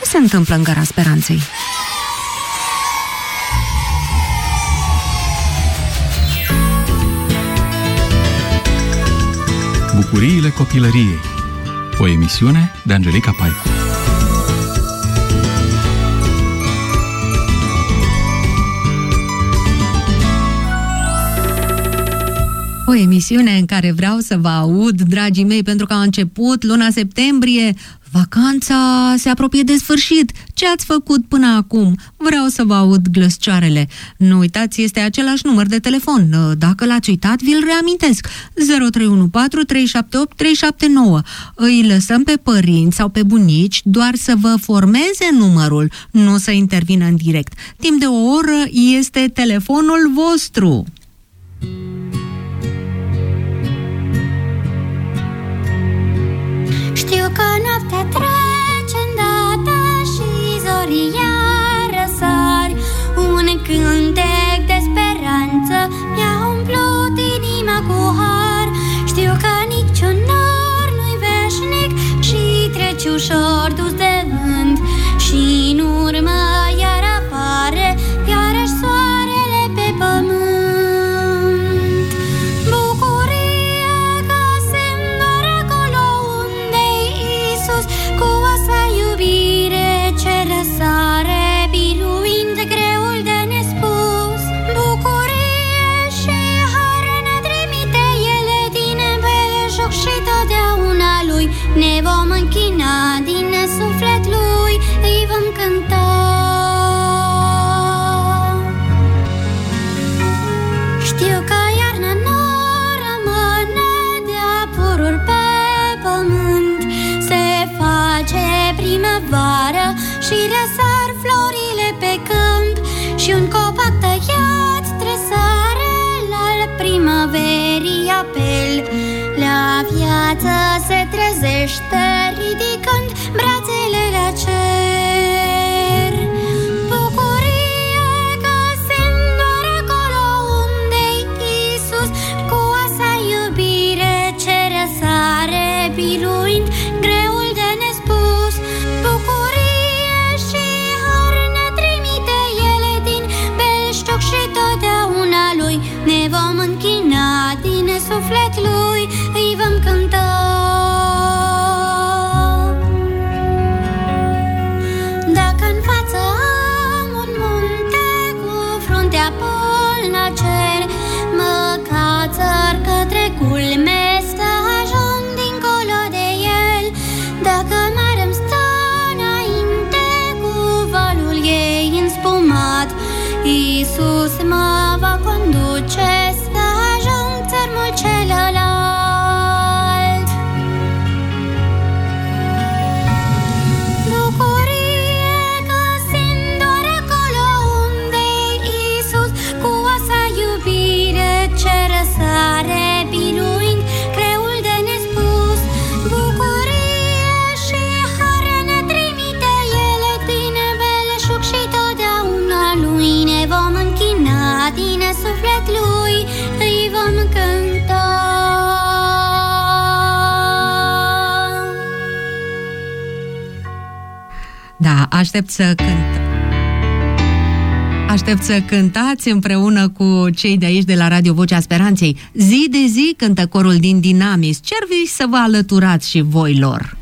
se întâmplă în Gara Speranței? Bucuriile copilăriei. O emisiune de Angelica Paicu. O emisiune în care vreau să vă aud, dragii mei, pentru că a început luna septembrie. Vacanța se apropie de sfârșit. Ce ați făcut până acum? Vreau să vă aud glăscioarele. Nu uitați, este același număr de telefon. Dacă l-ați uitat, vi-l reamintesc. 0314 378 379. Îi lăsăm pe părinți sau pe bunici doar să vă formeze numărul, nu să intervină în direct. Timp de o oră este telefonul vostru. Știu că noaptea trece îndată și zorii iar răsari. Un cântec de speranță mi-a umplut inima cu har. Știu că niciun nor nu-i veșnic și treci ușor dus de vânt. Și în urmă iar apare iarăși soarele pe pământ. Ne vom închina din suflet lui, îi vom cânta. Știu că iarna nu rămâne de-a pururi pe pământ. Se face primăvară și răsar florile pe câmp. Și un copac tăiat tresare al primăverii apel. La viață se trezește ridicând brațele la cer. Bucurie că simt doar acolo unde-i Iisus, cu a sa iubire ce răsare biruind greul de nespus. Bucurie și har ne trimite ele din belșug și totdeauna lui. Ne vom închina din suflet lui, îi vom cânta. Dacă în față am un munte cu fruntea până la cer, mă cațăr către culme să ajung dincolo de el. Dacă mare-mi stă înainte cu valul ei înspumat, Iisus mă va conduce să ajung țărmul celălalt. Din suflet lui îi vom cânta. Da, aștept să cântați împreună cu cei de aici de la Radio Vocea Speranței. Zi de zi cântă corul din Dinamis. Ce-ar fi să vă alăturați și voi lor?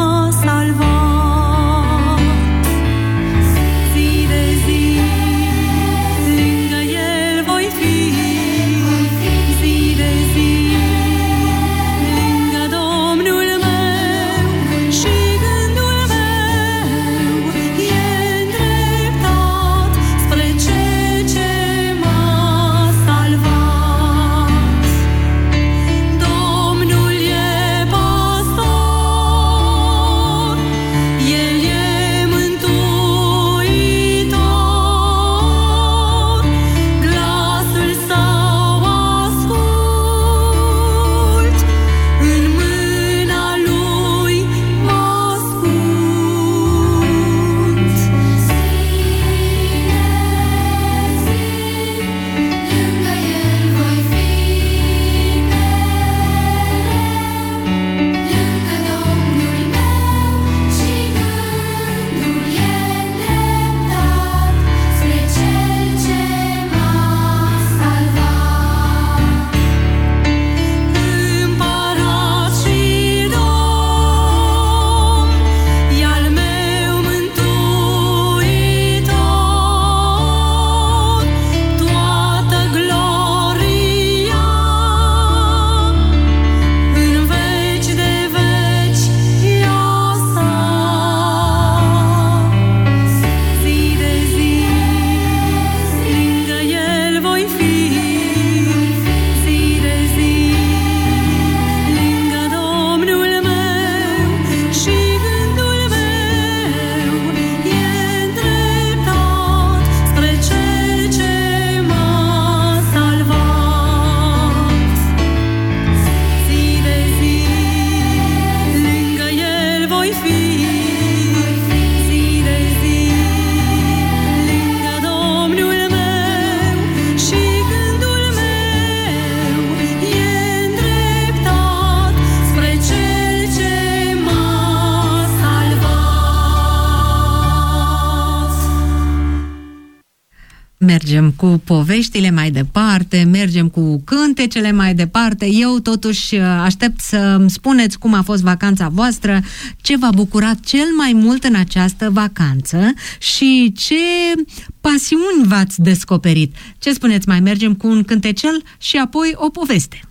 Zi de zi Mergem cu poveștile mai departe, mergem cu cântecele mai departe. Eu totuși aștept să-mi spuneți cum a fost vacanța voastră, ce v-a bucurat cel mai mult în această vacanță și ce pasiuni v-ați descoperit. Ce spuneți, mai mergem cu un cântecel și apoi o poveste?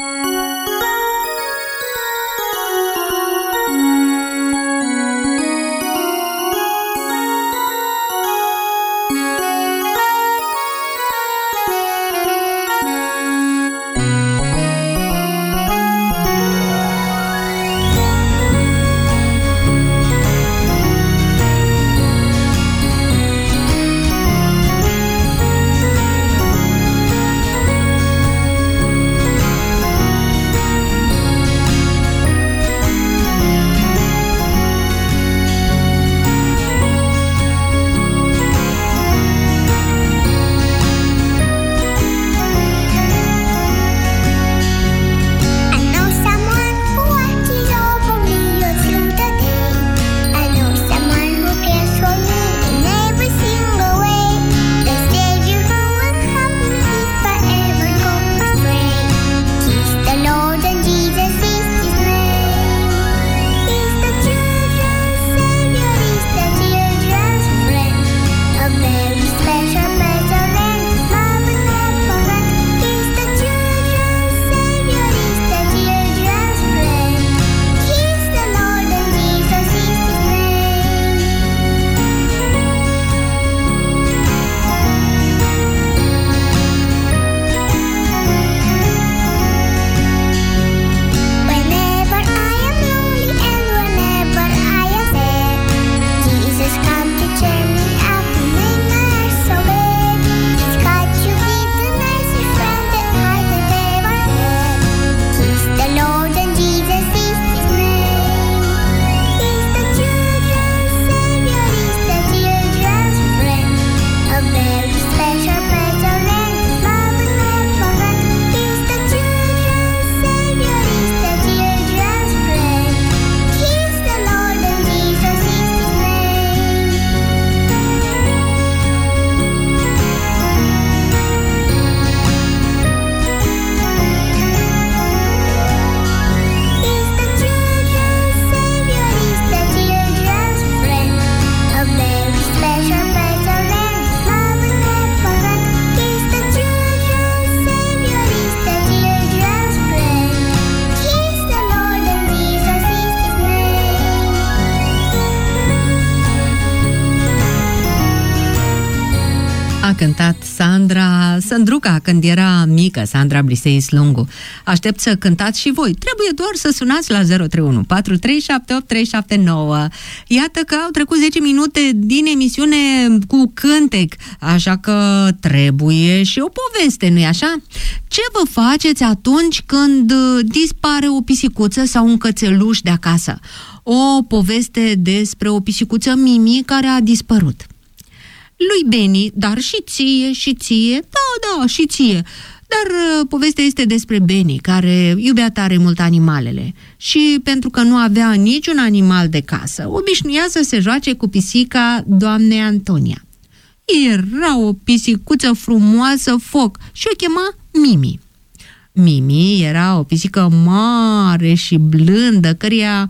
A cântat Sandruca când era mică, Sandra Blisei Slungu. Aștept să cântați și voi. Trebuie doar să sunați la 031 4378 379. Iată că au trecut 10 minute din emisiune cu cântec, așa că trebuie și o poveste, nu-i așa? Ce vă faceți atunci când dispare o pisicuță sau un cățeluș de acasă? O poveste despre o pisicuță Mimi care a dispărut. Lui Beni, dar și ție, da, și ție. Dar povestea este despre Beni, care iubea tare mult animalele și pentru că nu avea niciun animal de casă, obișnuia să se joace cu pisica doamnei Antonia. Era o pisicuță frumoasă, foc, și o chema Mimi. Mimi era o pisică mare și blândă, căreia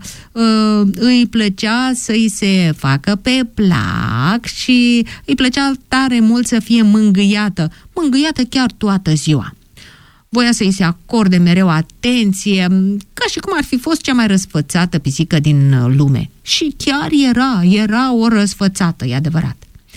îi plăcea să-i se facă pe plac și îi plăcea tare mult să fie mângâiată chiar toată ziua. Voia să-i se acorde mereu atenție, ca și cum ar fi fost cea mai răsfățată pisică din lume. Și chiar era o răsfățată, e adevărat.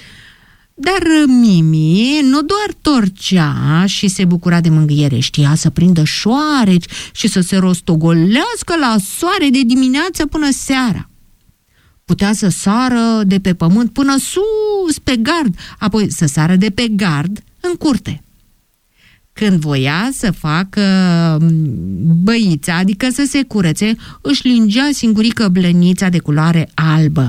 Dar Mimi nu doar torcea și se bucura de mângâiere, știa să prindă șoareci și să se rostogolească la soare de dimineață până seara. Putea să sară de pe pământ până sus pe gard, apoi să sară de pe gard în curte. Când voia să facă băița, adică să se curețe, își lingea singurică blănița de culoare albă.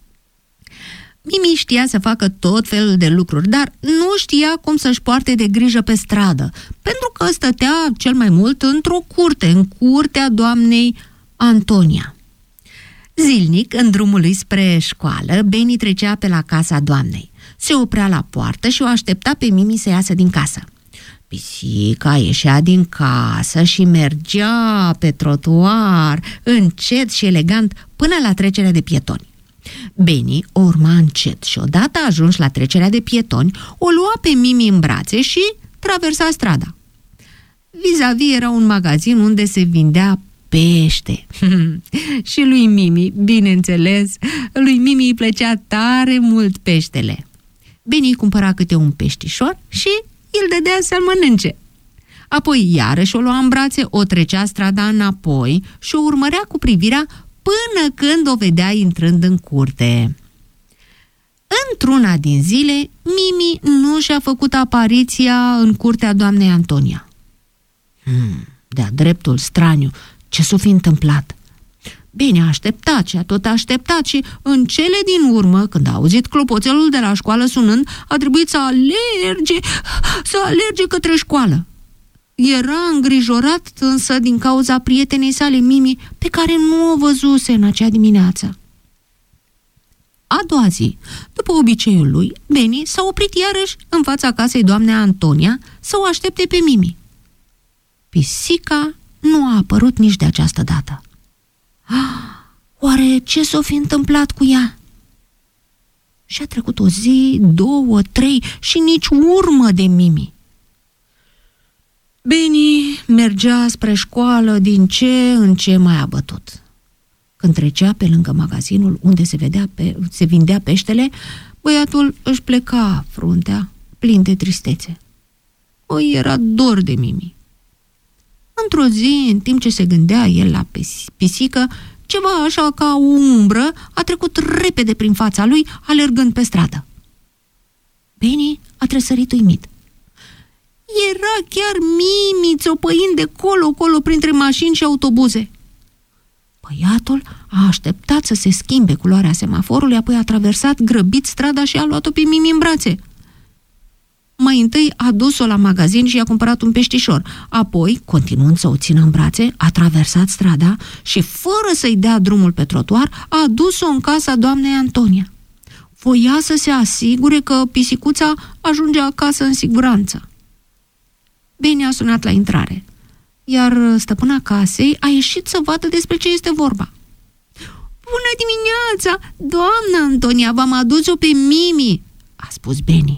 Mimi știa să facă tot felul de lucruri, dar nu știa cum să-și poarte de grijă pe stradă, pentru că stătea cel mai mult într-o curte, în curtea doamnei Antonia. Zilnic, în drumul lui spre școală, Beni trecea pe la casa doamnei. se oprea la poartă și o aștepta pe Mimi să iasă din casă. Pisica ieșea din casă și mergea pe trotuar, încet și elegant, până la trecerea de pietoni. Benny o urma încet și odată ajuns la trecerea de pietoni, o lua pe Mimi în brațe și traversa strada. Vis-a-vis era un magazin unde se vindea pește. Și lui Mimi, bineînțeles, lui Mimi îi plăcea tare mult peștele. Benny îi cumpăra câte un peștișor și îl dădea să-l mănânce. Apoi iarăși o lua în brațe, o trecea strada înapoi și o urmărea cu privirea până când o vedea intrând în curte. Într-una din zile, Mimi nu și-a făcut apariția în curtea doamnei Antonia. De-a dreptul straniu, ce s-o fi întâmplat? Bine, a așteptat și a tot așteptat și în cele din urmă, când a auzit clopoțelul de la școală sunând, a trebuit să alerge către școală. Era îngrijorat însă din cauza prietenei sale Mimi, pe care nu o văzuse în acea dimineață. A doua zi, după obiceiul lui, Benny s-a oprit iarăși în fața casei doamnei Antonia să o aștepte pe Mimi. Pisica nu a apărut nici de această dată. Oare ce s-o fi întâmplat cu ea? Și-a trecut o zi, 2, 3 și nici urmă de Mimi. Benny mergea spre școală din ce în ce mai abătut. Când trecea pe lângă magazinul unde se vindea peștele, băiatul își pleca fruntea plin de tristețe. Îi era dor de Mimi. Într-o zi, în timp ce se gândea el la pisică, ceva așa ca o umbră a trecut repede prin fața lui, alergând pe stradă. Benny a tresărit uimit. Era chiar Mimi țopăind de colo-colo printre mașini și autobuze. Băiatul a așteptat să se schimbe culoarea semaforului, apoi a traversat grăbit strada și a luat-o pe Mimi în brațe. Mai întâi a dus-o la magazin și i-a cumpărat un peștișor. Apoi, continuând să o țină în brațe, a traversat strada și, fără să-i dea drumul pe trotuar, a dus-o în casa doamnei Antonia. Voia să se asigure că pisicuța ajunge acasă în siguranță. Benny a sunat la intrare, iar stăpâna casei a ieșit să vadă despre ce este vorba. Bună dimineața, doamna Antonia, v-am adus-o pe Mimi, a spus Benny.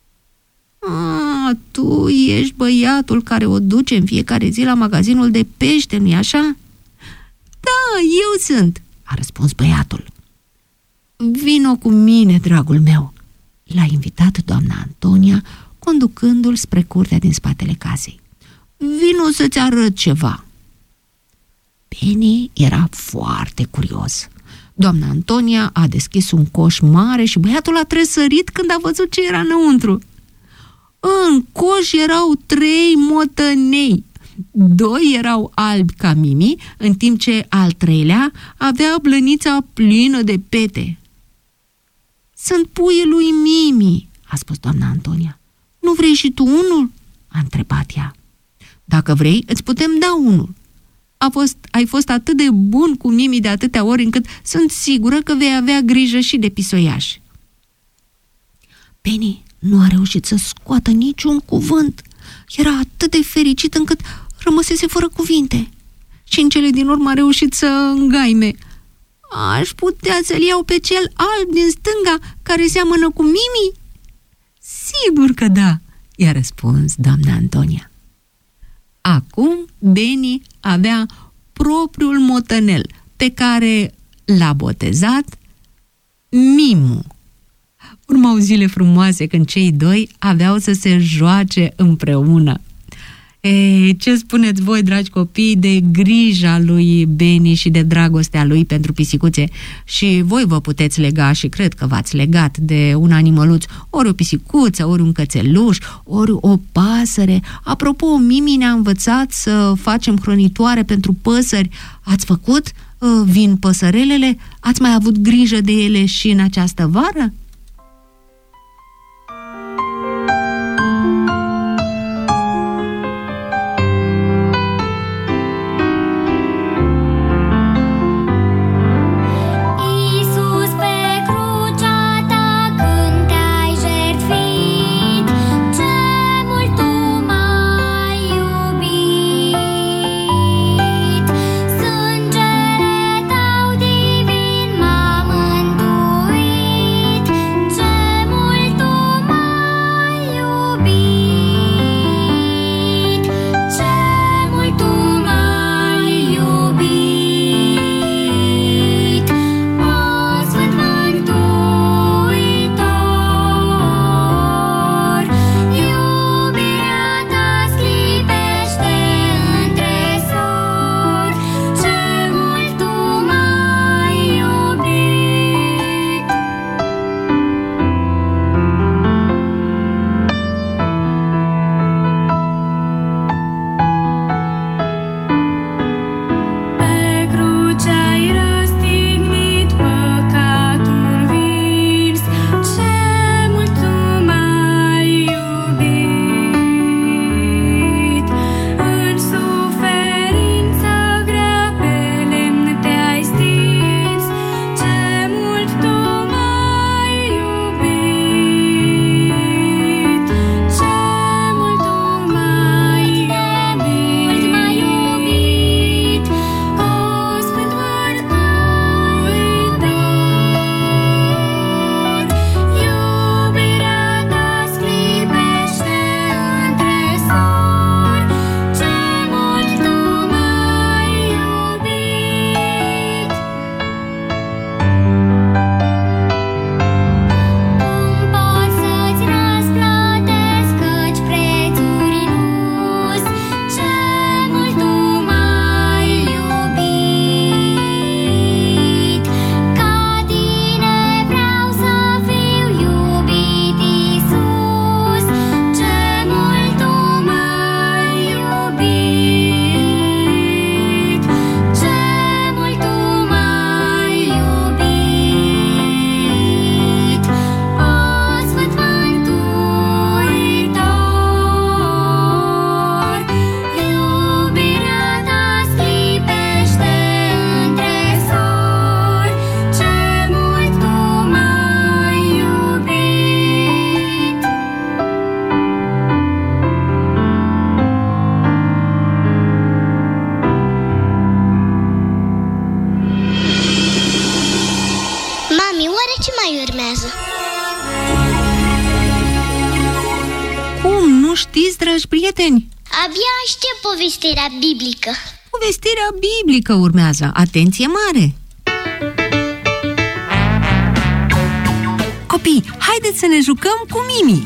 Tu ești băiatul care o duce în fiecare zi la magazinul de pește, nu-i așa? Da, eu sunt, a răspuns băiatul. Vino cu mine, dragul meu, l-a invitat doamna Antonia, conducându-l spre curtea din spatele casei. Vino să-ți arăt ceva. Benny era foarte curios. Doamna Antonia a deschis un coș mare și băiatul a tresărit când a văzut ce era înăuntru. În coș erau 3 motănei. 2 erau albi ca Mimi, în timp ce al 3-lea avea blănița plină de pete. Sunt puii lui Mimi, a spus doamna Antonia. Nu vrei și tu unul? A întrebat ea. Dacă vrei, îți putem da unul. Ai fost atât de bun cu Mimi de atâtea ori încât sunt sigură că vei avea grijă și de pisoiaș. Benny nu a reușit să scoată niciun cuvânt. Era atât de fericit încât rămăsese fără cuvinte. Și în cele din urmă a reușit să îngaime. Aș putea să-l iau pe cel alb din stânga care seamănă cu Mimi? Sigur că da, i-a răspuns doamna Antonia. Acum Benny avea propriul motănel, pe care l-a botezat Mimu. Urmau zile frumoase când cei doi aveau să se joace împreună. Ce spuneți voi, dragi copii, de grija lui Benny și de dragostea lui pentru pisicuțe? Și voi vă puteți lega, și cred că v-ați legat, de un animăluț, ori o pisicuță, ori un cățeluș, ori o pasăre. Apropo, Mimi ne-a învățat să facem hrănitoare pentru păsări. Ați făcut? Vin păsărelele? Ați mai avut grijă de ele și în această vară? Iisus, pe crucea ta, când te-ai știți, dragi prieteni? Abia aștept povestirea biblică. Povestirea biblică urmează. Atenție mare! Copii, haideți să ne jucăm cu Mimi!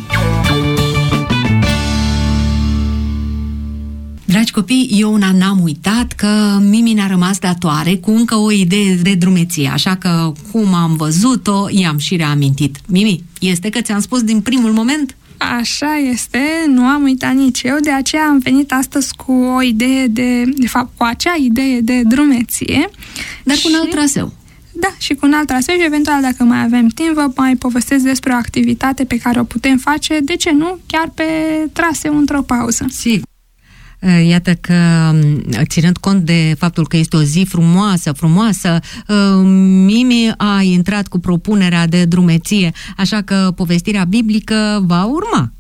Dragi copii, eu n-am uitat că Mimi ne-a rămas datoare cu încă o idee de drumeție, așa că, cum am văzut-o, i-am și reamintit. Mimi, este că ți-am spus din primul moment? Așa este, nu am uitat nici eu, de aceea am venit astăzi cu o idee de fapt, cu acea idee de drumeție. Dar cu un alt traseu. Da, și cu un alt traseu și eventual, dacă mai avem timp, vă mai povestesc despre o activitate pe care o putem face, de ce nu, chiar pe traseu într-o pauză. Sigur. Iată că, ținând cont de faptul că este o zi frumoasă, Mimi a intrat cu propunerea de drumeție, așa că povestirea biblică va urma.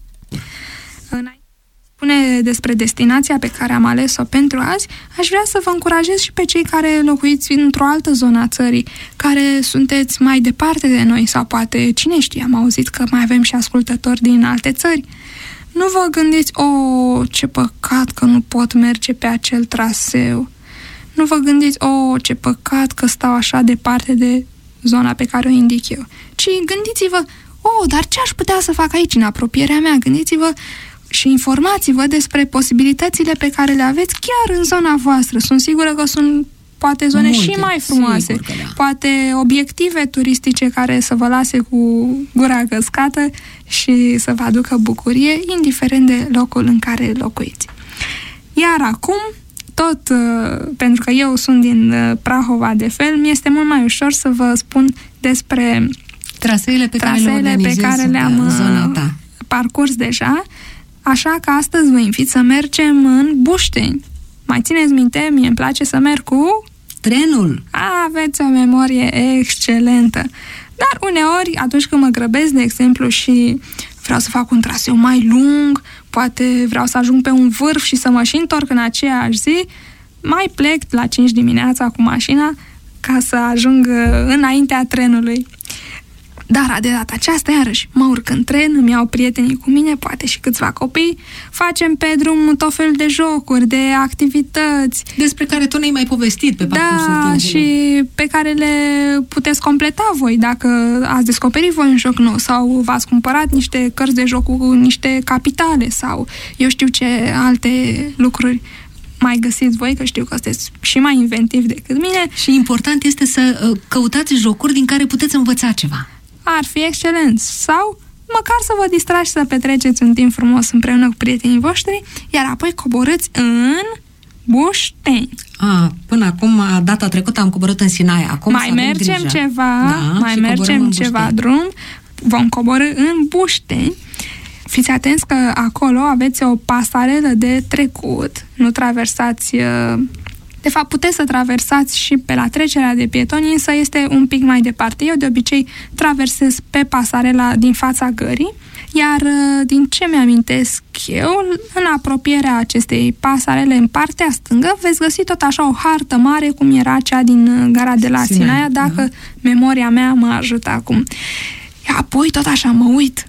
Spune despre destinația pe care am ales-o pentru azi, aș vrea să vă încurajez și pe cei care locuiți într-o altă zonă a țării, care sunteți mai departe de noi sau poate, cine știe, am auzit că mai avem și ascultători din alte țări. Nu vă gândiți, ce păcat că nu pot merge pe acel traseu. Nu vă gândiți, ce păcat că stau așa departe de zona pe care o indic eu. Ci gândiți-vă, dar ce aș putea să fac aici, în apropierea mea? Gândiți-vă și informați-vă despre posibilitățile pe care le aveți chiar în zona voastră. Sunt sigură că sunt poate zone multe, și mai frumoase, da. Poate obiective turistice care să vă lase cu gura căscată și să vă aducă bucurie, indiferent de locul în care locuiți. Iar acum, tot pentru că eu sunt din Prahova de fel, mi-este mult mai ușor să vă spun despre traseele pe care le-am parcurs deja, așa că astăzi vă invit să mergem în Bușteni. Mai țineți minte, mie îmi place să merg cu trenul. Aveți o memorie excelentă. Dar uneori, atunci când mă grăbesc, de exemplu, și vreau să fac un traseu mai lung, poate vreau să ajung pe un vârf și să mă și întorc în aceeași zi, mai plec la 5 dimineața cu mașina ca să ajung înaintea trenului. Dar de data aceasta, iarăși, mă urc în tren, îmi iau prietenii cu mine, poate și câțiva copii, facem pe drum tot felul de jocuri, de activități. Despre care tu ne-ai mai povestit pe parcursul timpului. Și pe care le puteți completa voi, dacă ați descoperit voi un joc nou sau v-ați cumpărat niște cărți de joc cu niște capitale sau eu știu ce alte lucruri mai găsiți voi, că știu că sunteți și mai inventivi decât mine. Și important este să căutați jocuri din care puteți învăța ceva. Ar fi excelent. Sau măcar să vă distrați și să petreceți un timp frumos împreună cu prietenii voștri, iar apoi coborâți în Bușteni. Până acum, data trecută am coborât în Sinaia. Acum mai mergem ceva drum, vom coborî în Bușteni. Fiți atenți că acolo aveți o pasarelă de trecut, nu traversați. De fapt, puteți să traversați și pe la trecerea de pietoni, însă este un pic mai departe. Eu de obicei traversez pe pasarela din fața gării, iar din ce mi-amintesc eu, în apropierea acestei pasarele, în partea stângă, veți găsi tot așa o hartă mare, cum era cea din gara de la Sinaia, dacă memoria mea mă ajută acum. Apoi tot așa mă uit.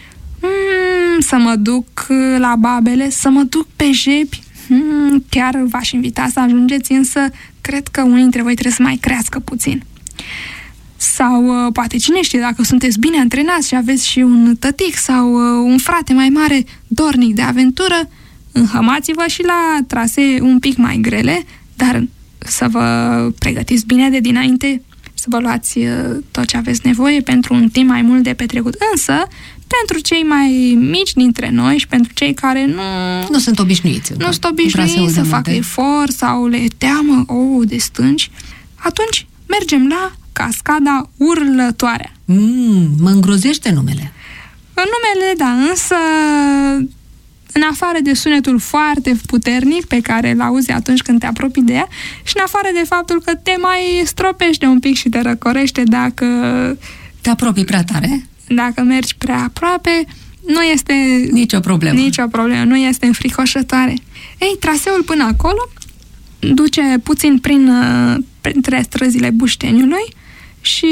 Să mă duc la Babele, să mă duc pe Jebi. Chiar v-aș invita să ajungeți, însă cred că unii dintre voi trebuie să mai crească puțin. Sau poate cine știe, dacă sunteți bine antrenați și aveți și un tătic sau un frate mai mare dornic de aventură, înhămați-vă și la trasee un pic mai grele, dar să vă pregătiți bine de dinainte, să vă luați tot ce aveți nevoie pentru un timp mai mult de petrecut. Însă, pentru cei mai mici dintre noi și pentru cei care nu sunt obișnuiți să facă efort sau le teamă de stânci, atunci mergem la Cascada Urlătoarea. Mă îngrozește numele. Da, însă în afară de sunetul foarte puternic pe care îl auzi atunci când te apropii de ea și în afară de faptul că te mai stropește un pic și te răcorește dacă te apropii prea tare, dacă mergi prea aproape, nu este nicio problemă, nu este înfricoșătoare. Ei, traseul până acolo duce puțin printre străzile Bușteniului și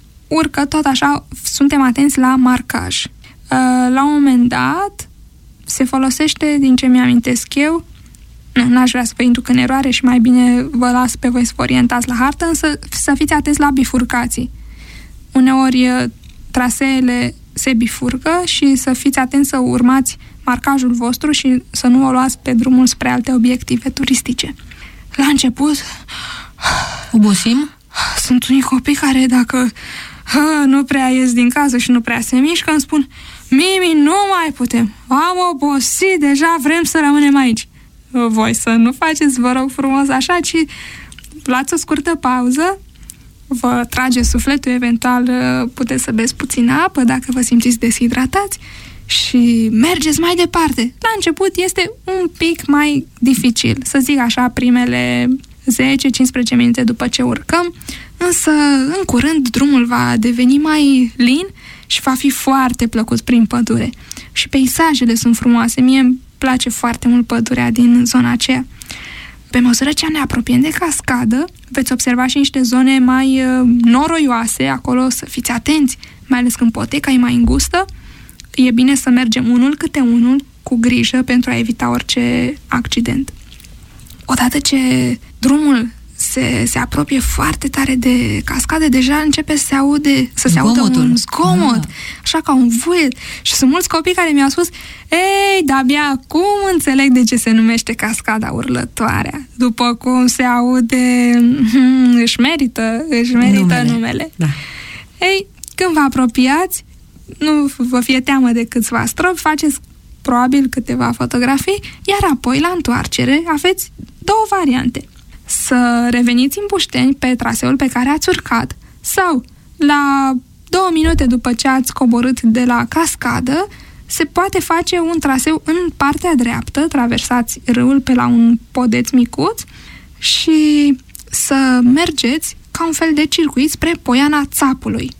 urcă tot așa, suntem atenți la marcaj. La un moment dat se folosește, din ce mi-amintesc eu, n-aș vrea să vă induc în eroare și mai bine vă las pe voi să vă orientați la hartă, însă să fiți atenți la bifurcații. Uneori traseele se bifurcă și să fiți atenți să urmați marcajul vostru și să nu o luați pe drumul spre alte obiective turistice. La început... Obosim? Sunt unii copii care, dacă nu prea ies din casă și nu prea se mișcă, îmi spun: Mimi, nu mai putem, am obosit, deja vrem să rămânem aici. Voi să nu faceți, vă rog frumos, așa, ci luați o scurtă pauză, vă trageți sufletul, eventual puteți să beți puțină apă dacă vă simțiți deshidratați și mergeți mai departe. La început este un pic mai dificil, să zic așa, primele 10-15 minute după ce urcăm, însă în curând drumul va deveni mai lin și va fi foarte plăcut prin pădure. Și peisajele sunt frumoase, mie îmi place foarte mult pădurea din zona aceea. Pe măsură ce ne apropiem de cascadă, veți observa și niște zone mai noroioase, acolo să fiți atenți, mai ales când poteca e mai îngustă. E bine să mergem unul câte unul cu grijă pentru a evita orice accident. Odată ce drumul se apropie foarte tare de cascade, deja începe să se audă un zgomot, așa ca un vuiet. Și sunt mulți copii care mi-au spus: ei, de-abia acum înțeleg de ce se numește cascada Urlătoarea. După cum se aude, își merită numele. Da. Ei, când vă apropiați, nu vă fie teamă de câțiva stropi, faceți probabil câteva fotografii, iar apoi, la întoarcere, aveți două variante. Să reveniți în Bușteni pe traseul pe care ați urcat sau la 2 minute după ce ați coborât de la cascadă, se poate face un traseu în partea dreaptă, traversați râul pe la un podeț micuț și să mergeți ca un fel de circuit spre Poiana Țapului.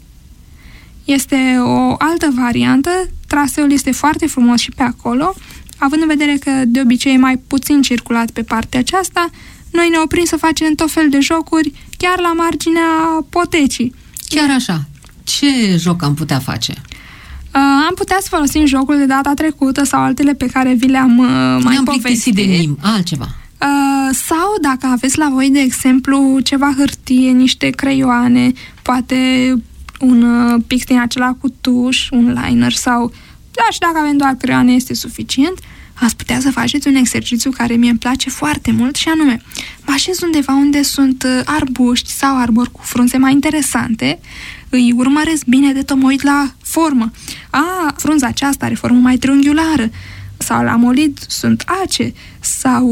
Este o altă variantă, traseul este foarte frumos și pe acolo, având în vedere că de obicei e mai puțin circulat pe partea aceasta, noi ne oprim să facem tot fel de jocuri chiar la marginea potecii. Chiar așa. Ce joc am putea face? Am putea să folosim jocul de data trecută sau altele pe care vi le-am mai povestit. De nim, altceva. Sau dacă aveți la voi, de exemplu, ceva hârtie, niște creioane, poate un pix din acela cu tuș, un liner sau... Da, și dacă avem doar creioane este suficient, ați putea să faceți un exercițiu care mie îmi place foarte mult și anume, mă așez undeva unde sunt arbuști sau arbori cu frunze mai interesante, îi urmăresc bine de tot, mă uit la formă. Frunza aceasta are formă mai triunghiulară, sau la molid sunt ace, sau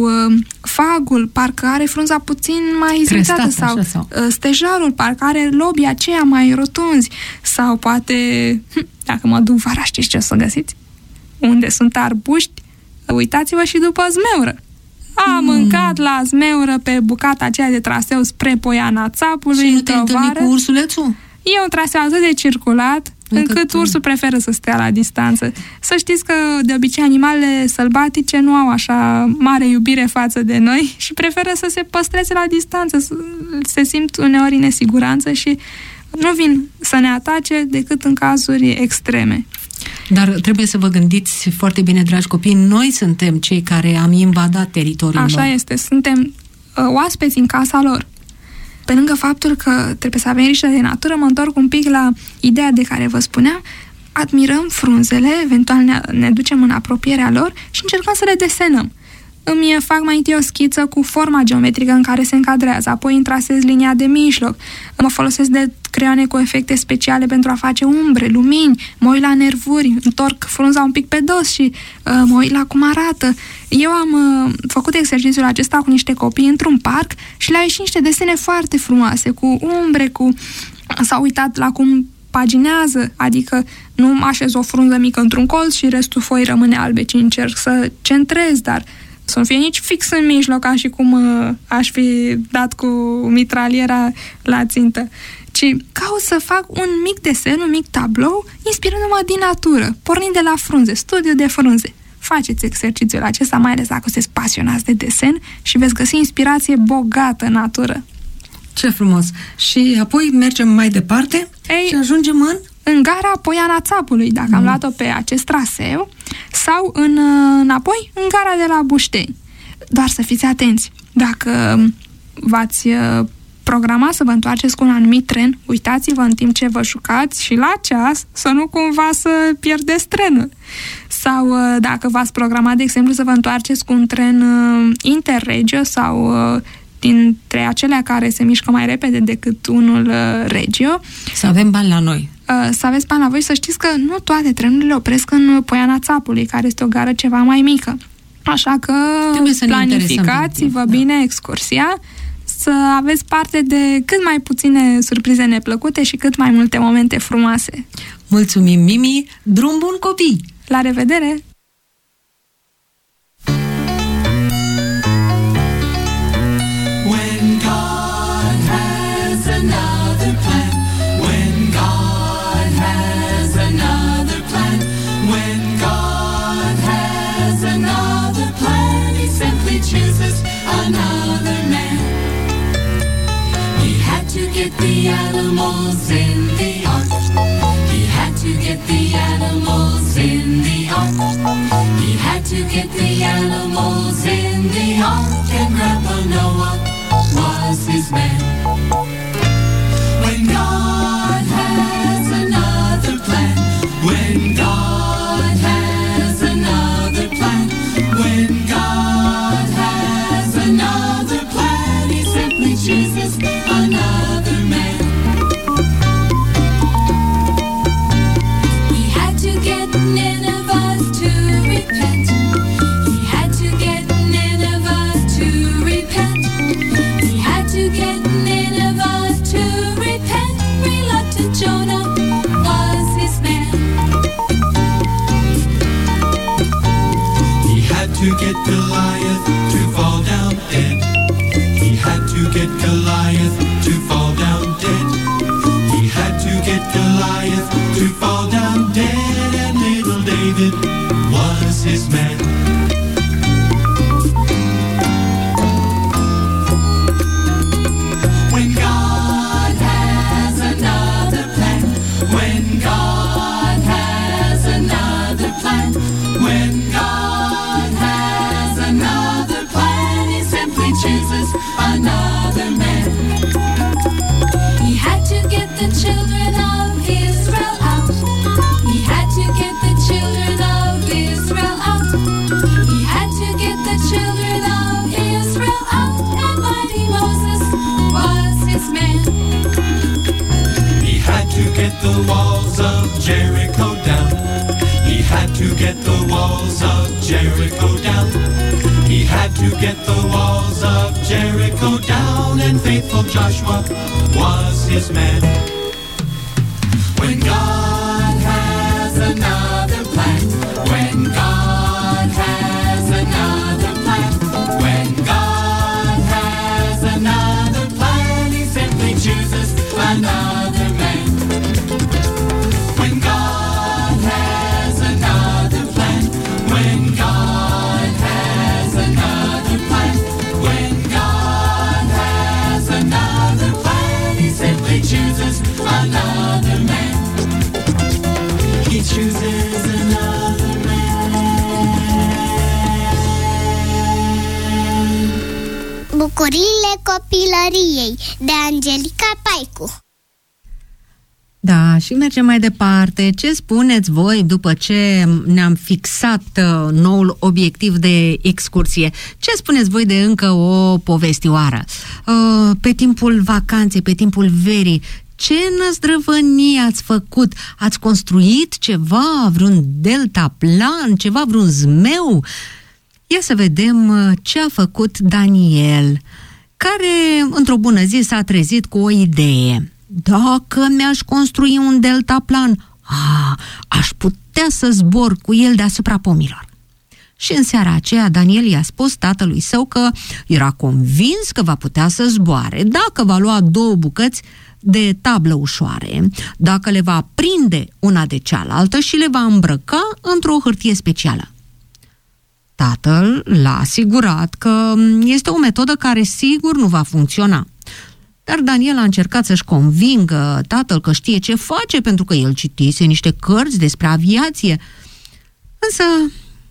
fagul parcă are frunza puțin mai zidată, sau stejarul parcă are lobii aceia mai rotunzi, sau poate, dacă mă duc vara, știți ce o să găsiți? Unde sunt arbuști, uitați-vă și după zmeură. Am mâncat la zmeură pe bucata aceea de traseu spre Poiana Țapului. Și nu te-ai întâlnit cu ursulețul? E un traseu atât de circulat încât ursul preferă să stea la distanță. Să știți că de obicei animalele sălbatice nu au așa mare iubire față de noi și preferă să se păstreze la distanță, se simt uneori în nesiguranță și nu vin să ne atace decât în cazuri extreme. Dar trebuie să vă gândiți foarte bine, dragi copii, noi suntem cei care am invadat teritoriul lor. Așa este, suntem oaspeți în casa lor. Pe lângă faptul că trebuie să avem grijă de natură, mă întorc un pic la ideea de care vă spuneam, admirăm frunzele, eventual ne ducem în apropierea lor și încercăm să le desenăm. Îmi fac mai întâi o schiță cu forma geometrică în care se încadrează, apoi îmi trasez linia de mijloc, mă folosesc de creioane cu efecte speciale pentru a face umbre, lumini, mă uit la nervuri, întorc frunza un pic pe dos și mă uit la cum arată. Eu am făcut exercițiul acesta cu niște copii într-un parc și le-au ieșit niște desene foarte frumoase, cu umbre, s-au uitat la cum paginează, adică nu așez o frunză mică într-un colț și restul foii rămâne albe, ci încerc să centrez, dar să nu fie nici fix în mijloc, ca și cum aș fi dat cu mitraliera la țintă, ci caut să fac un mic desen, un mic tablou, inspirându-mă din natură, pornind de la frunze, studiu de frunze. Faceți exercițiul acesta, mai ales dacă sunteți pasionați de desen și veți găsi inspirație bogată în natură. Ce frumos! Și apoi mergem mai departe și ajungem în gara Poiana Țapului. Dacă am luat-o pe acest traseu, sau înapoi în gara de la Bușteni. Doar să fiți atenți. Dacă v-ați programa să vă întoarceți cu un anumit tren, uitați-vă în timp ce vă jucați și la ceas să nu cumva să pierdeți trenul. Sau dacă v-ați programat, de exemplu, să vă întoarceți cu un tren interregio sau dintre acelea care se mișcă mai repede decât unul regio. Să avem bani la noi. Să aveți bani la voi, să știți că nu toate trenurile opresc în Poiana Țapului, care este o gară ceva mai mică. Așa că planificați-vă bine excursia, să aveți parte de cât mai puține surprize neplăcute și cât mai multe momente frumoase. Mulțumim, Mimi! Drum bun, copii! La revedere! The animals in the ark. He had to get the animals in the ark. He had to get the animals in the ark, and Grandpa Noah was his man. When God has another plan, when God has another plan, when God has another plan, he simply chooses another man. He had to get Nineveh to repent. He had to get Nineveh to repent. He had to get Nineveh to repent. Reluctant Jonah was his man. He had to get Goliath to fall down dead. He had to get Goliath to fall down dead. He had to get Goliath to fall down dead, and little David was his man. When God has another plan, when God has another plan, when God has another plan, he simply chooses another man. He had to get the children of Israel out. He had to get the children of Israel out. He had to get the children of Israel out, and mighty Moses was his man. He had to get the walls of Jericho down. He had to get the walls of Jericho down. He had to get the walls of Jericho down, and faithful Joshua was his man. When God has another plan, when God has another plan, when God has another plan, he simply chooses another man. When God has another plan, when God has another plan, when God has another plan, he simply chooses another man. He chooses another man. Bucuriile copilăriei de Angelica Paicu. Da, și mergem mai departe. Ce spuneți voi după ce ne-am fixat noul obiectiv de excursie? Ce spuneți voi de încă o povestioară? Pe timpul vacanței, pe timpul verii, ce năzdrăvănii ați făcut? Ați construit ceva, vreun deltaplan, ceva, vreun zmeu? Ia să vedem ce a făcut Daniel, care într-o bună zi s-a trezit cu o idee. Dacă mi-aș construi un deltaplan, aș putea să zbor cu el deasupra pomilor. Și în seara aceea Daniel i-a spus tatălui său că era convins că va putea să zboare dacă va lua 2 bucăți de tablă ușoare, dacă le va prinde una de cealaltă și le va îmbrăca într-o hârtie specială. Tatăl l-a asigurat că este o metodă care sigur nu va funcționa. Dar Daniel a încercat să-și convingă tatăl că știe ce face, pentru că el citise niște cărți despre aviație. Însă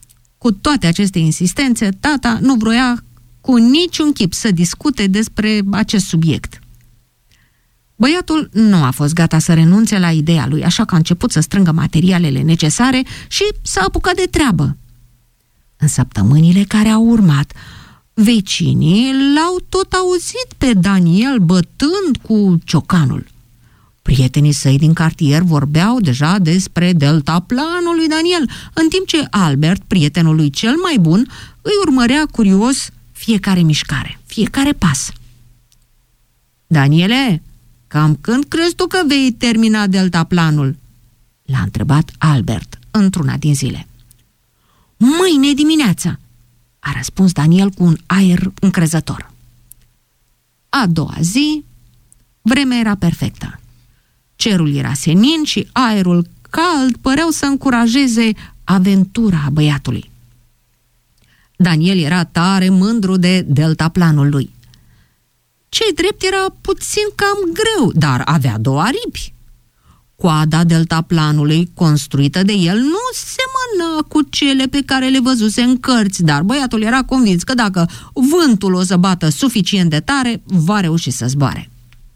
Cu toate aceste insistențe, tata nu vroia cu niciun chip să discute despre acest subiect. Băiatul nu a fost gata să renunțe la ideea lui, așa că a început să strângă materialele necesare și s-a apucat de treabă. În săptămânile care au urmat, vecinii l-au tot auzit pe Daniel bătând cu ciocanul. Prietenii săi din cartier vorbeau deja despre deltaplanul lui Daniel, în timp ce Albert, prietenul lui cel mai bun, îi urmărea curios fiecare mișcare, fiecare pas. Daniele, cam când crezi tu că vei termina deltaplanul? L-a întrebat Albert într-una din zile. Mâine dimineață, a răspuns Daniel cu un aer încrezător. A doua zi, vremea era perfectă. Cerul era senin și aerul cald păreau să încurajeze aventura băiatului. Daniel era tare mândru de deltaplanul lui. Ce-i drept era puțin cam greu, dar avea 2 aripi. Coada deltaplanului construită de el nu semăna cu cele pe care le văzuse în cărți, dar băiatul era convins că dacă vântul o să bată suficient de tare, va reuși să zboare.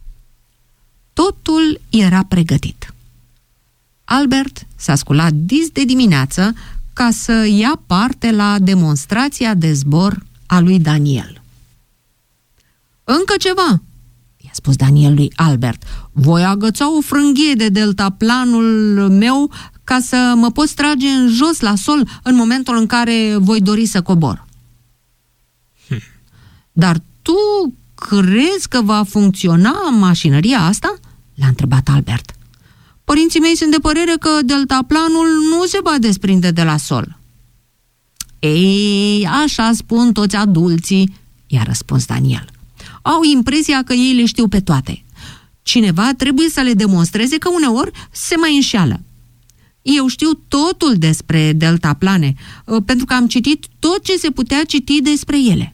Totul era pregătit. Albert s-a sculat dis de dimineață ca să ia parte la demonstrația de zbor a lui Daniel. Încă ceva, i-a spus Daniel lui Albert. Voi agăța o frânghie de deltaplanul meu ca să mă pot trage în jos la sol în momentul în care voi dori să cobor. Dar tu crezi că va funcționa mașinăria asta? L-a întrebat Albert. Părinții mei sunt de părere că deltaplanul nu se va desprinde de la sol. Ei, așa spun toți adulții, i-a răspuns Daniel. Au impresia că ei le știu pe toate. Cineva trebuie să le demonstreze că uneori se mai înșeală. Eu știu totul despre deltaplane, pentru că am citit tot ce se putea citi despre ele.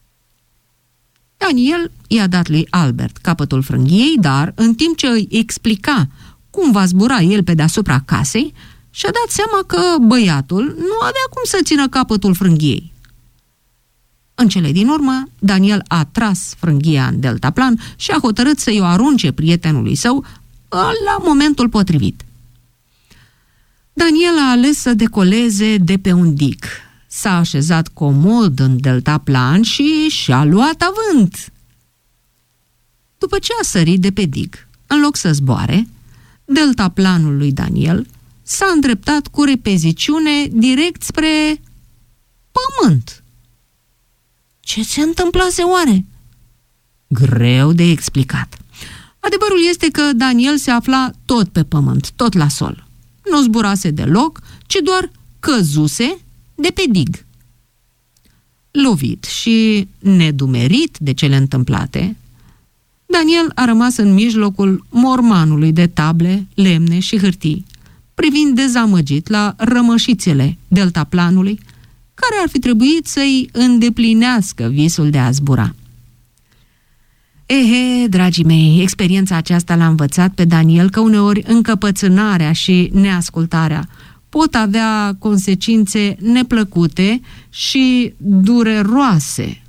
Daniel i-a dat lui Albert capătul frânghiei, dar în timp ce îi explica cum va zbura el pe deasupra casei, și-a dat seama că băiatul nu avea cum să țină capătul frânghiei. În cele din urmă, Daniel a tras frânghia în deltaplan și a hotărât să-i o arunce prietenului său la momentul potrivit. Daniel a ales să decoleze de pe un dig. S-a așezat comod în deltaplan și și-a luat avânt. După ce a sărit de pe dig, în loc să zboare, deltaplanul lui Daniel s-a îndreptat cu repeziciune direct spre pământ. Ce se întâmplase oare? Greu de explicat. Adevărul este că Daniel se afla tot pe pământ, tot la sol. Nu zburase deloc, ci doar căzuse de pe dig. Lovit și nedumerit de cele întâmplate, Daniel a rămas în mijlocul mormanului de table, lemne și hârtii, privind dezamăgit la rămășițele deltaplanului, care ar fi trebuit să-i îndeplinească visul de a zbura. Dragii mei, experiența aceasta l-a învățat pe Daniel că uneori încăpățânarea și neascultarea pot avea consecințe neplăcute și dureroase.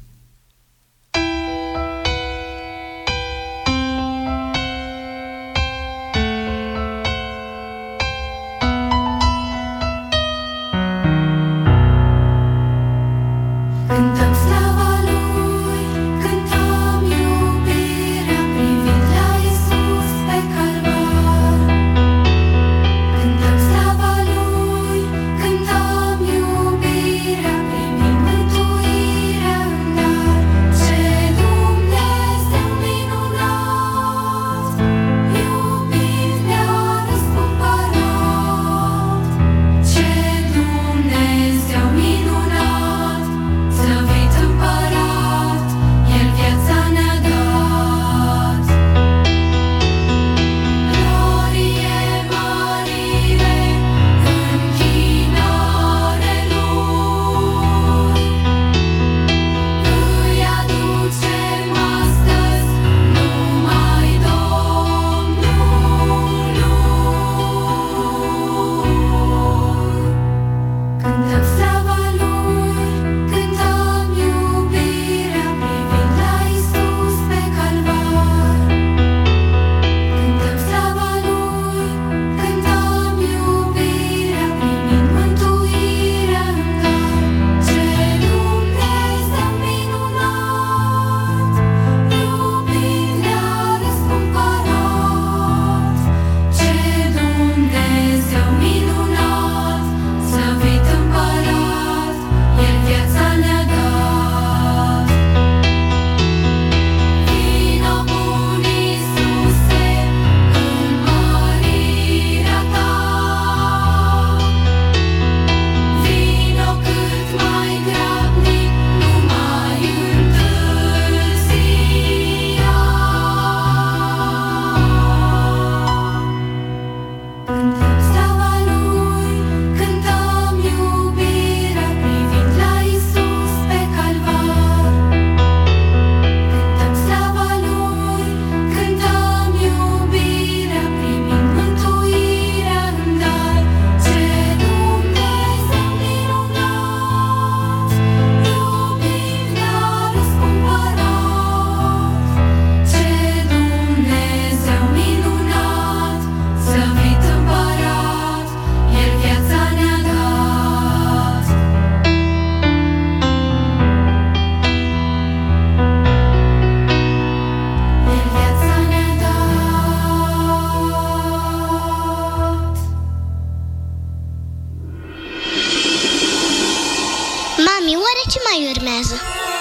ce mai urmează?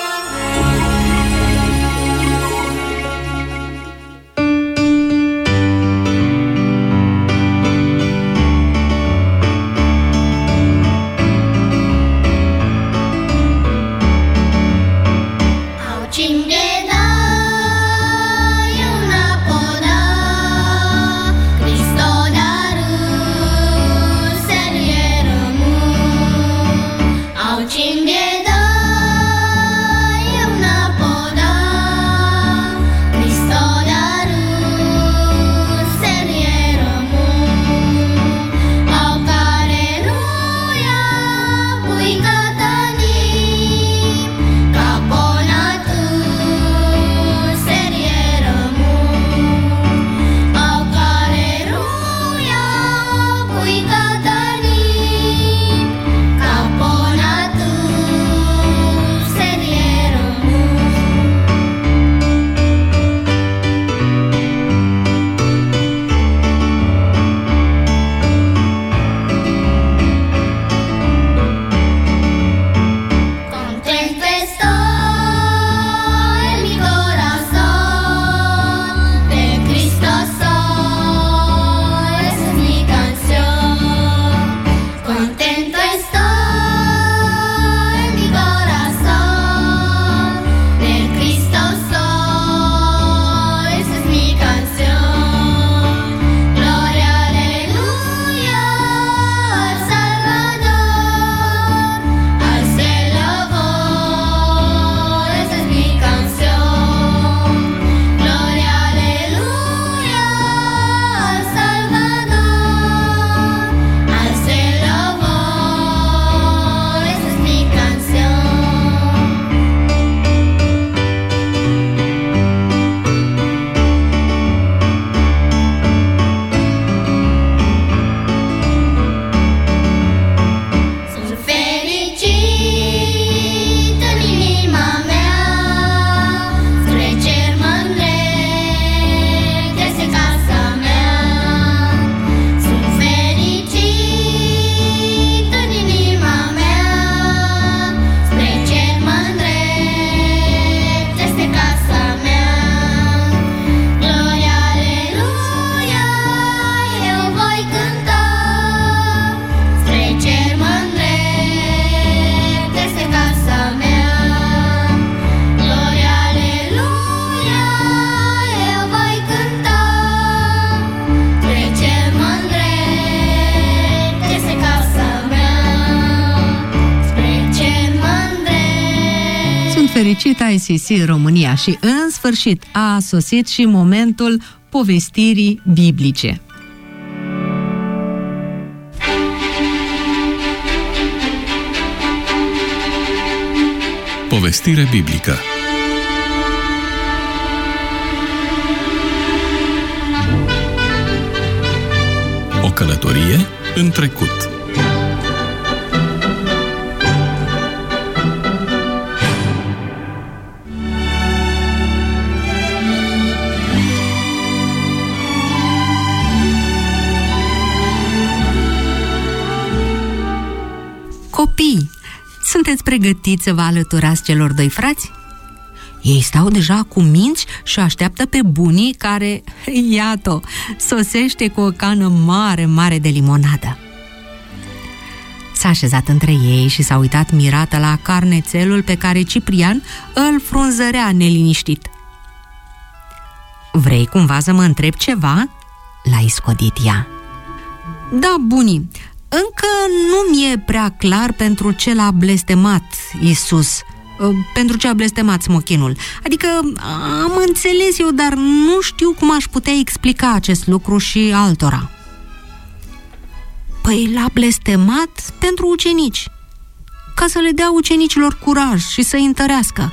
Fericit ICC România și în sfârșit a sosit și momentul povestirii biblice. Povestire biblică. O călătorie în trecut. Copii, sunteți pregătiți să vă alăturați celor doi frați? Ei stau deja cu minți și așteaptă pe bunii care, iată, sosește cu o cană mare de limonadă. S-a așezat între ei și s-a uitat mirată la carnețelul pe care Ciprian îl frunzărea neliniștit. Vrei cumva să mă întreb ceva? L-a iscodit ea. Da, bunii, încă nu mi-e prea clar pentru ce l-a blestemat Iisus, pentru ce a blestemat smochinul. Adică am înțeles eu, dar nu știu cum aș putea explica acest lucru și altora. Păi l-a blestemat pentru ucenici, ca să le dea ucenicilor curaj și să-i întărească.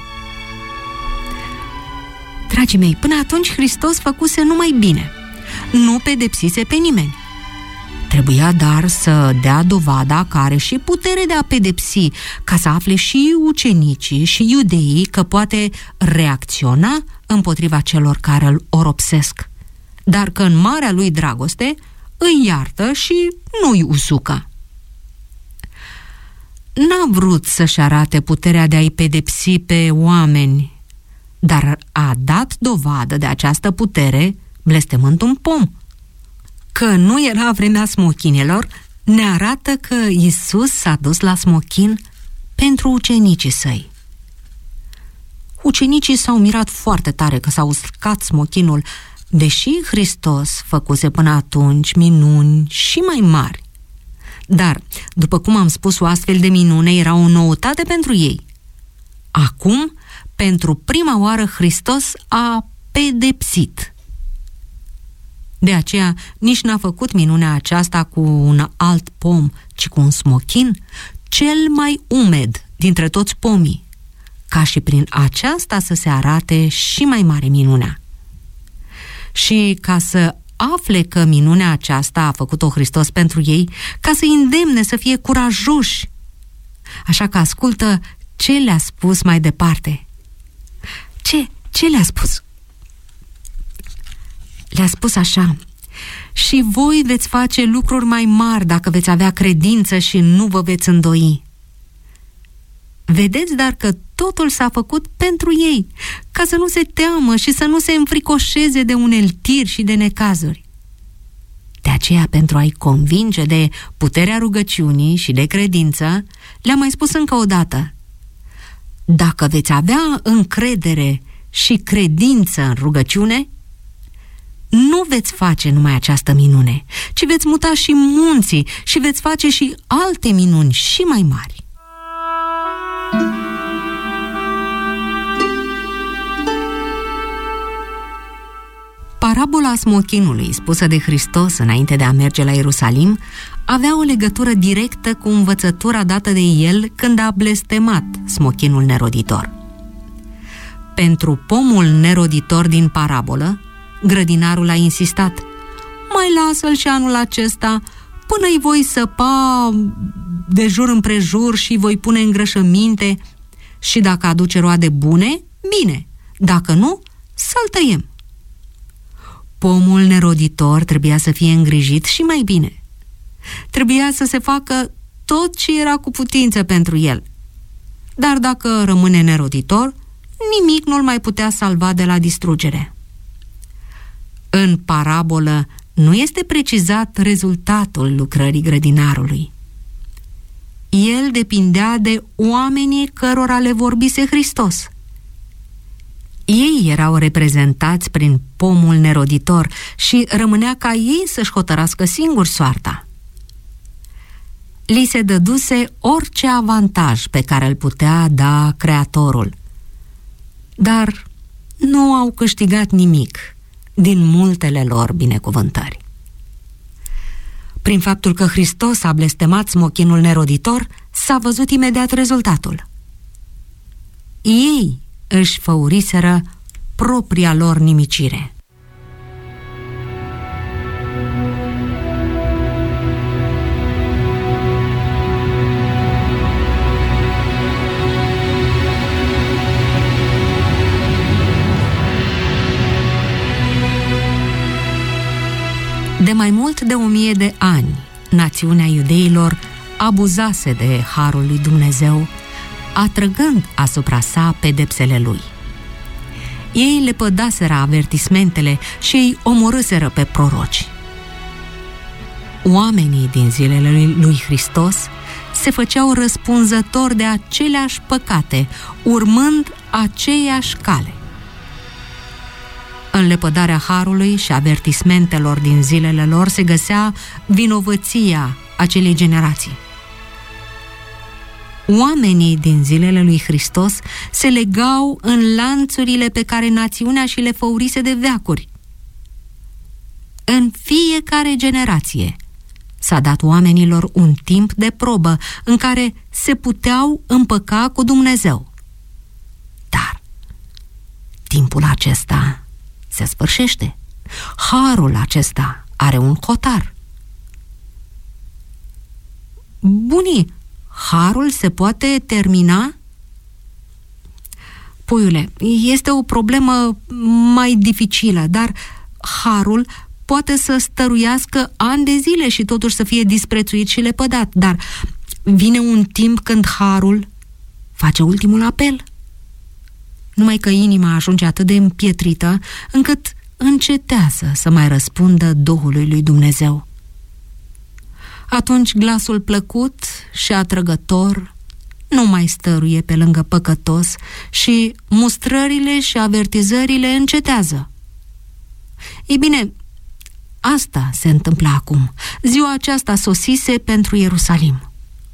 Dragii mei, până atunci Hristos făcuse numai bine, nu pedepsise pe nimeni. Trebuia dar să dea dovada că are și putere de a pedepsi, ca să afle și ucenicii și iudeii că poate reacționa împotriva celor care îl oropsesc, dar că în marea lui dragoste îi iartă și nu-i usucă. n-a vrut să-și arate puterea de a-i pedepsi pe oameni, dar a dat dovadă de această putere blestemând un pom. Că nu era vremea smochinelor ne arată că Iisus s-a dus la smochin pentru ucenicii săi. Ucenicii s-au mirat foarte tare că s-a uscat smochinul, deși Hristos făcuse până atunci minuni și mai mari. Dar, după cum am spus, o astfel de minune era o noutate pentru ei. Acum, pentru prima oară, Hristos a pedepsit. De aceea, nici n-a făcut minunea aceasta cu un alt pom, ci cu un smochin, cel mai umed dintre toți pomii, ca și prin aceasta să se arate și mai mare minunea. Și ca să afle că minunea aceasta a făcut-o Hristos pentru ei, ca să-i îndemne să fie curajoși. Așa că ascultă ce le-a spus mai departe. Ce le-a spus? Le-a spus așa: și voi veți face lucruri mai mari dacă veți avea credință și nu vă veți îndoi. Vedeți dar că totul s-a făcut pentru ei, ca să nu se teamă și să nu se înfricoșeze de uneltiri și de necazuri. De aceea, pentru a-i convinge de puterea rugăciunii și de credință, le-am mai spus încă o dată: dacă veți avea încredere și credință în rugăciune, nu veți face numai această minune, ci veți muta și munții și veți face și alte minuni și mai mari. Parabola smochinului, spusă de Hristos înainte de a merge la Ierusalim, avea o legătură directă cu învățătura dată de el când a blestemat smochinul neroditor. Pentru pomul neroditor din parabolă, grădinarul a insistat: mai lasă-l și anul acesta, până îi voi săpa de jur împrejur și îi voi pune îngrășăminte, și dacă aduce roade bune, bine, dacă nu, să-l tăiem. Pomul neroditor trebuia să fie îngrijit și mai bine. Trebuia să se facă tot ce era cu putință pentru el. Dar dacă rămâne neroditor, nimic nu-l mai putea salva de la distrugere. În parabolă nu este precizat rezultatul lucrării grădinarului. El depindea de oamenii cărora le vorbise Hristos. Ei erau reprezentați prin pomul neroditor și rămânea ca ei să-și hotărască singuri soarta. Li se dăduse orice avantaj pe care îl putea da Creatorul, dar nu au câștigat nimic din multele lor binecuvântări. Prin faptul că Hristos a blestemat smochinul neroditor, s-a văzut imediat rezultatul. Ei își făuriseră propria lor nimicire. De mai mult de 1000 de ani, națiunea iudeilor abuzase de harul lui Dumnezeu, atrăgând asupra sa pedepsele lui. Ei le pădaseră avertismentele și îi omorâseră pe proroci. Oamenii din zilele lui Hristos se făceau răspunzători de aceleași păcate, urmând aceeași cale. În lepădarea harului și avertismentelor din zilele lor se găsea vinovăția acelei generații. Oamenii din zilele lui Hristos se legau în lanțurile pe care națiunea și le făurise de veacuri. În fiecare generație s-a dat oamenilor un timp de probă în care se puteau împăca cu Dumnezeu. Dar timpul acesta se sfârșește. Harul acesta are un hotar. Bunii, harul se poate termina? Puiule, este o problemă mai dificilă, dar harul poate să stăruiască ani de zile și totuși să fie disprețuit și lepădat. Dar vine un timp când harul face ultimul apel. Numai că inima ajunge atât de împietrită încât încetează să mai răspundă Duhului lui Dumnezeu. Atunci glasul plăcut și atrăgător nu mai stăruie pe lângă păcătos și mustrările și avertizările încetează. Ei bine, asta se întâmplă acum. Ziua aceasta sosise pentru Ierusalim.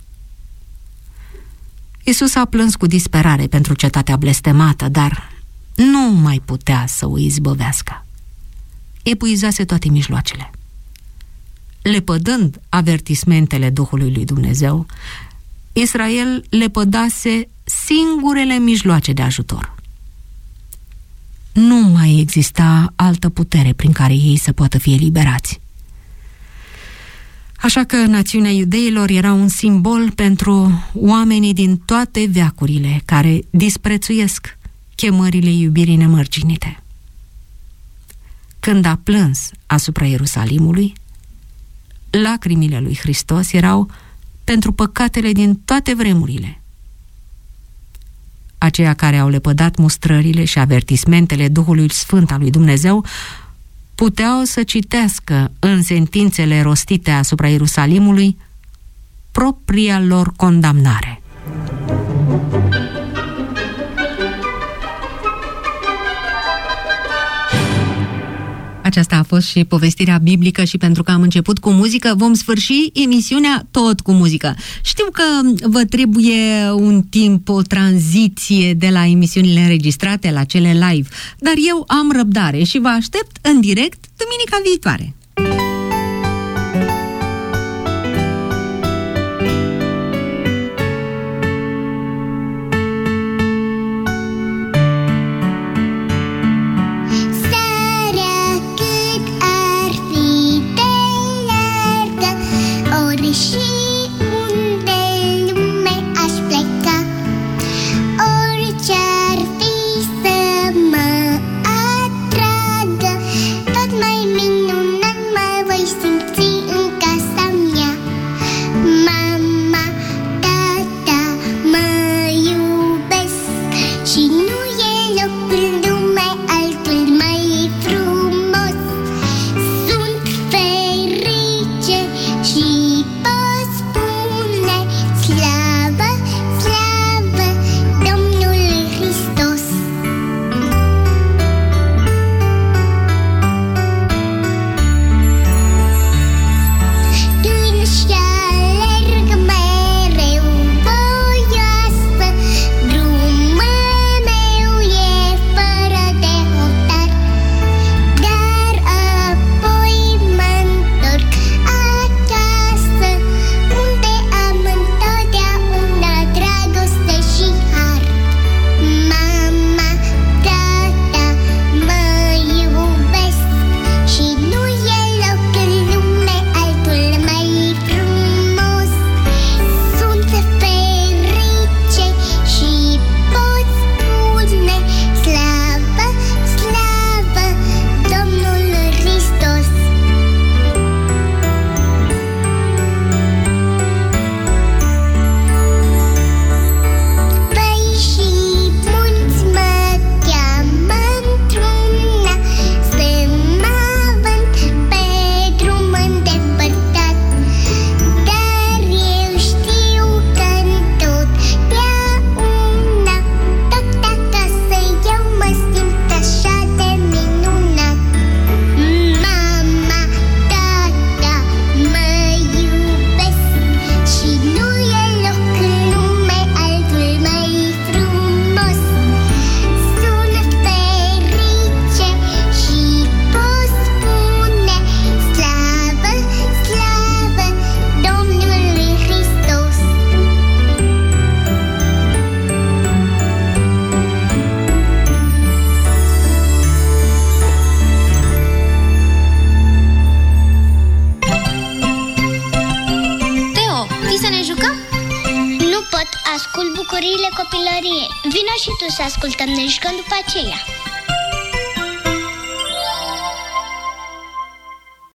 Iisus a plâns cu disperare pentru cetatea blestemată, dar nu mai putea să o izbăvească. Epuizase toate mijloacele. Lepădând avertismentele Duhului lui Dumnezeu, Israel lepădase singurele mijloace de ajutor. Nu mai exista altă putere prin care ei să poată fi eliberați. Așa că națiunea iudeilor era un simbol pentru oamenii din toate veacurile care disprețuiesc chemările iubirii nemărginite. Când a plâns asupra Ierusalimului, lacrimile lui Hristos erau pentru păcatele din toate vremurile. Aceia care au lepădat mustrările și avertismentele Duhului Sfânt al lui Dumnezeu puteau să citească în sentințele rostite asupra Ierusalimului propria lor condamnare. Aceasta a fost și povestirea biblică și pentru că am început cu muzică, vom sfârși emisiunea tot cu muzică. Știu că vă trebuie un timp, o tranziție de la emisiunile înregistrate la cele live, dar eu am răbdare și vă aștept în direct duminica viitoare. Ascult bucuriile copilăriei. Vino și tu să ascultăm, ne jucăm după aceea.